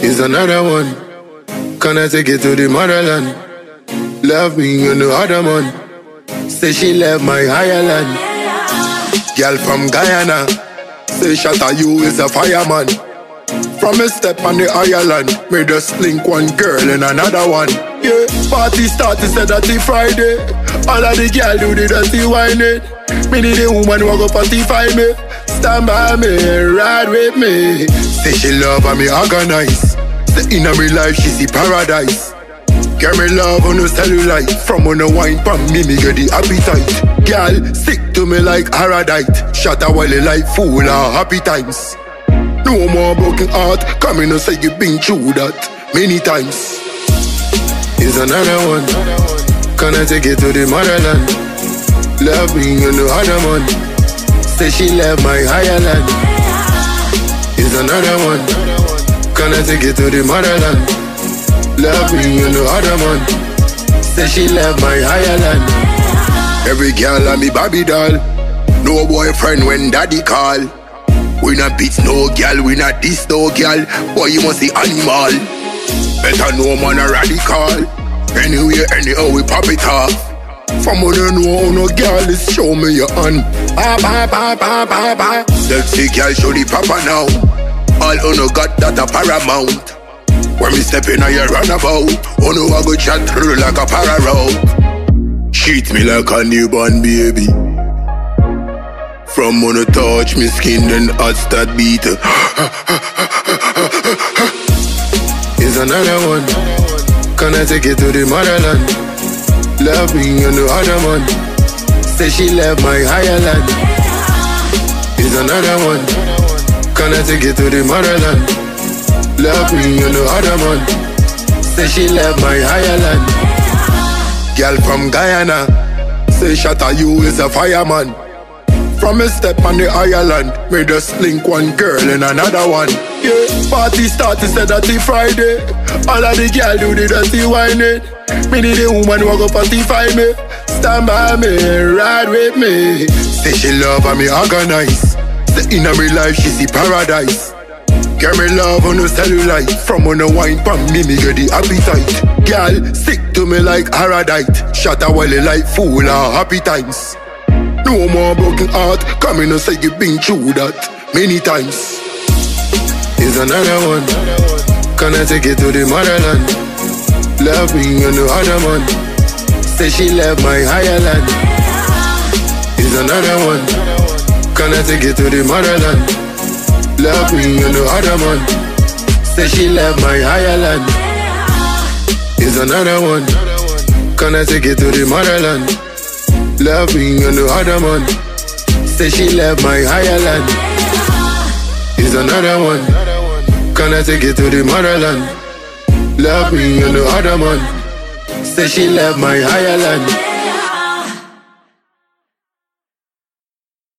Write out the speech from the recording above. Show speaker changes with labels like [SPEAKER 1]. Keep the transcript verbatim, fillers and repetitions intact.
[SPEAKER 1] Is another one. Can I take it to the motherland? Love me on the other man. Say she left my higher land. Girl from Guyana, say shatter you is a fireman. From a step on the island, me just link one girl and another one. Yeah, party start to say that it's Friday. All of the girl do the dirty whining. Me need a woman who go pacify me. Stand by me and ride with me. Say she love and me organize. Say in a me life she see paradise. Girl me love on the cellulite. From on the wine pan me me get the appetite. Girl stick to me like Aradite. Shut a while like full of happy times. No more broken heart. Come in and say you been through that many times. Is another one. Can I take it to the motherland? Love me on the other man. Say she left my higher land. Is another one. Can I take it to the motherland? Love me on the other man. Say she left my higher land. Every girl on me Barbie doll. No boyfriend when daddy call. We not beat no girl, we not this no girl. Boy you must see animal. Better know man a radical. Anywhere, anyhow we pop it off. From when you know no girl is show me your hand. Ba ba ba ba ba ba. Sexy girl show the papa now. All who no got that a paramount. When me step in a your runabout, who know I go chat through like a para-route. Treat me like a newborn baby. From when you touch me skin then hot start beat. Is another one. Can I take it to the motherland? Love me on the other man. Say she left my higher land. Is another one. Can I take it to the motherland? Love me on the other man. Say she left my higher land. Girl from Guyana, say shatter you is a fireman. From a step on the island, me just link one girl and another one. Yeah, party start to say that it's Friday. All of the girl do the dirty whining. Me need a woman who go pacify me. Stand by me and ride with me. Say she love and me organize. Say in a me life she see paradise. Girl me love on the cellulite. From on the wine pan me me get the appetite. Girl stick to me like Aradite. Shut a while like full of happy times. No more broken heart. Come in and say you been through that many times. Is another one. Can I take it to the motherland? Love me on the other man. Say she left my higher land. Is another one. Can I take it to the motherland? Love me on the other man. Say she left my higher land. Is another one. Can I take it to the motherland? Love me on the other man. Say she left my higher land. Is another one. Can I take it to the motherland? Love me on the other man. Say she left my higher land.